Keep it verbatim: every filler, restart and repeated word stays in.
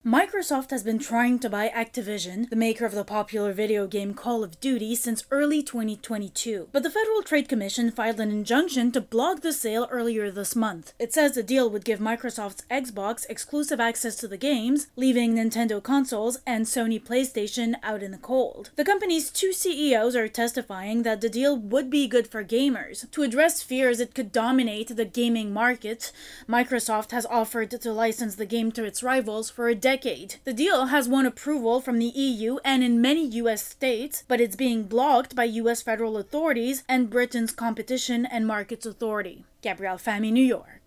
Microsoft has been trying to buy Activision, the maker of the popular video game Call of Duty, since early twenty twenty-two. But the Federal Trade Commission filed an injunction to block the sale earlier this month. It says the deal would give Microsoft's Xbox exclusive access to the games, leaving Nintendo consoles and Sony PlayStation out in the cold. The company's two C E Os are testifying that the deal would be good for gamers. To address fears it could dominate the gaming market, Microsoft has offered to license the game to its rivals for a decade. The deal has won approval from the E U and in many U S states, but it's being blocked by U S federal authorities and Britain's Competition and Markets Authority. Gabrielle Fahmy, New York.